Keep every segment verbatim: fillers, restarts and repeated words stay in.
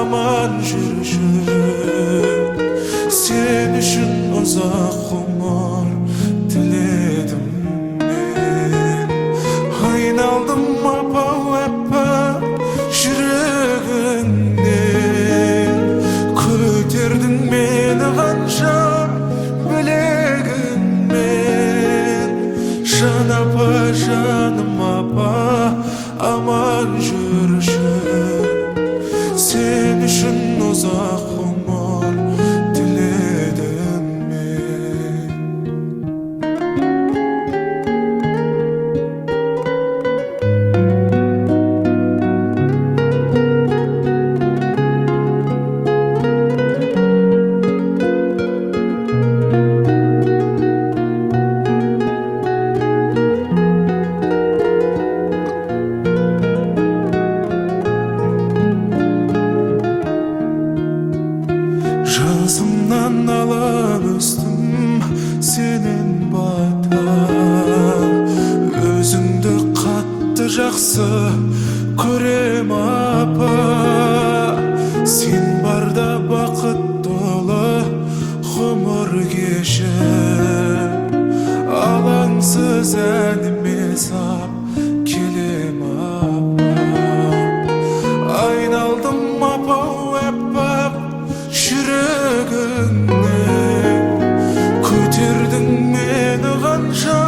aman жүрüşüm. Sen üçün uzak umar diledim ben. Aynaldım apa apa жүрегіңнен. Көтердің мені қанша білегіңмен. Жан апа, жаным апа, aman жүрішім. Sen үшін ұзақ ғұмыр тіледім мен. Жасымнан алып өстім сенен бата. Өзіңді қатты жақсы көрем апа. Сен барда бақыт толы ғұмыр кешіп, алаңсыз әніме сап келем апа. Айналдым апа апа жүрегіңнен. Көтердің мені қанша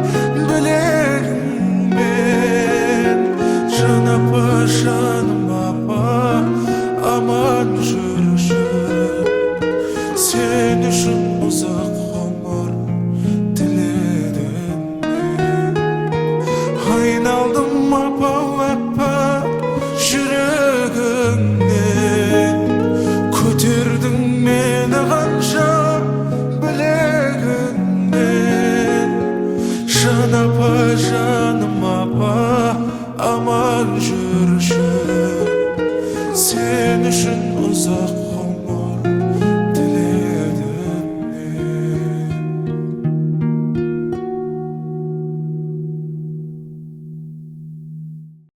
білегіңмен. Жан апа, жаным апа, аман жүрішім. Sen үшін ұзақ ғұмыр тіледім мен. Айналдым апа апа жүрегіңнен. Көтердің мені қанша білегіңмен. Жан апа, жаным апа, аман жүрішім. Sen үшін ұзақ